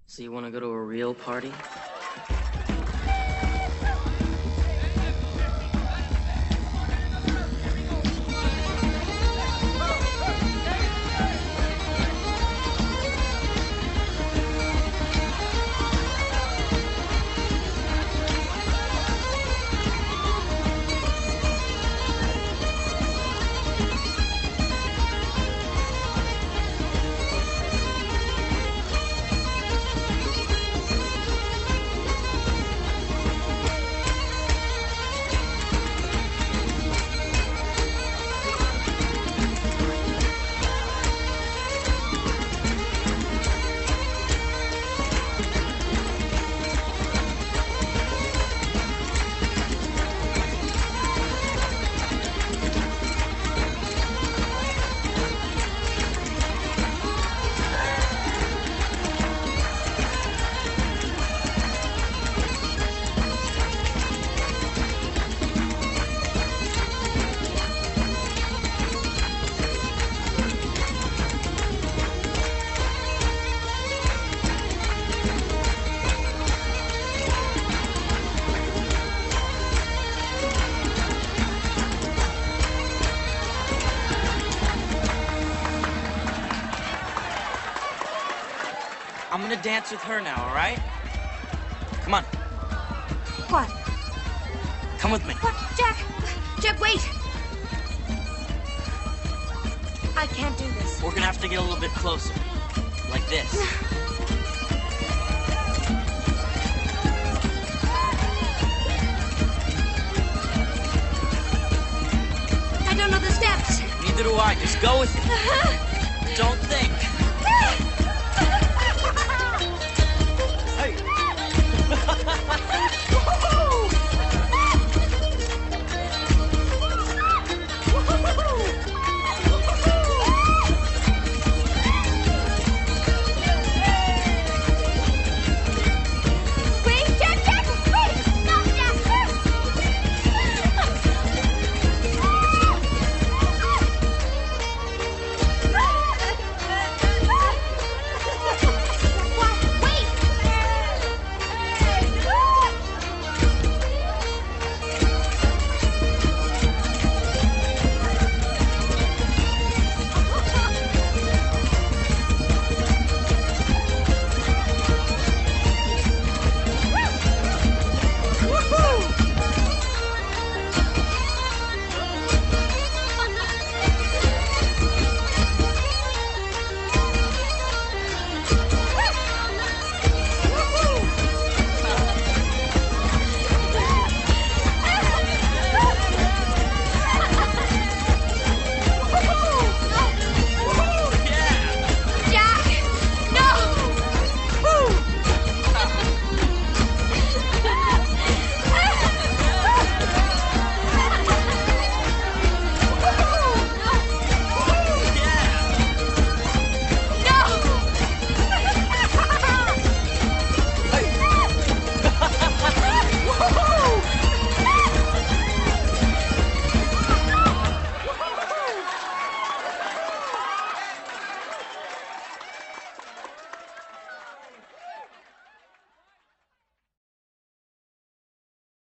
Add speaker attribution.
Speaker 1: So you want to go to a real party? I'm gonna dance with her now, all right? Come on.
Speaker 2: What?
Speaker 1: Come with me.
Speaker 2: What? Jack! Jack, wait! I can't do this.
Speaker 1: We're gonna have to get a little bit closer. Like this.
Speaker 2: I don't know the steps.
Speaker 1: Neither do I. Just go with me. Don't